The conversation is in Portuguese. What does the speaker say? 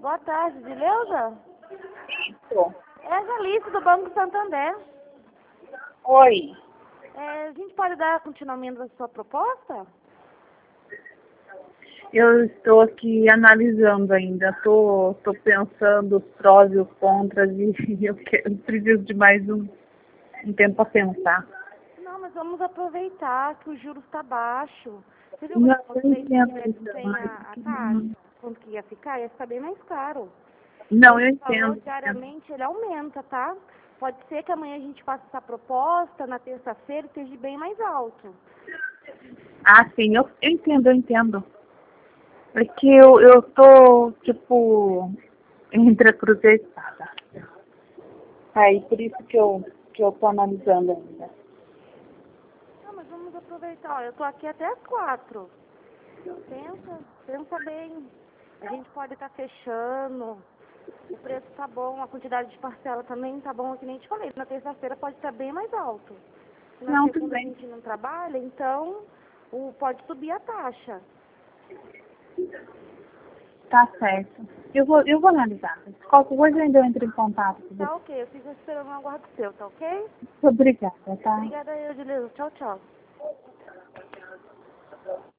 Boa tarde, Zileuza? Isso. É a Jalice do Banco Santander. Oi. A gente pode dar continuamento à sua proposta? Eu estou aqui analisando ainda. Estou pensando os prós e os contras e eu preciso de mais um tempo para pensar. Não, mas vamos aproveitar que o juros está baixo. Você viu Não, quando eu vocês entendo tivessem isso, sem mas a taxa? Quanto que ia ficar? Ia ficar bem mais caro. não, eu O valor entendo. diariamente ele aumenta, tá? Pode ser que amanhã a gente faça essa proposta, na terça-feira esteja bem mais alto. Ah, sim, eu entendo. É que eu tô, tipo, entre a cruz e a espada. Aí, por isso que eu tô analisando ainda. Não, mas vamos aproveitar. Ó, eu tô aqui até as 4. Pensa bem. A gente pode estar fechando. O preço tá bom, a quantidade de parcela também tá bom, que nem te falei. Na terça-feira pode estar bem mais alto. Na Não, tudo segunda a bem. gente não trabalha, então pode subir a taxa. Tá certo. Eu vou analisar. Qualquer coisa eu ainda entro em contato com você. Tá ok, eu fico esperando o aguardo seu, tá ok? Obrigada, tá? Obrigada, Edileuza. Tchau, tchau.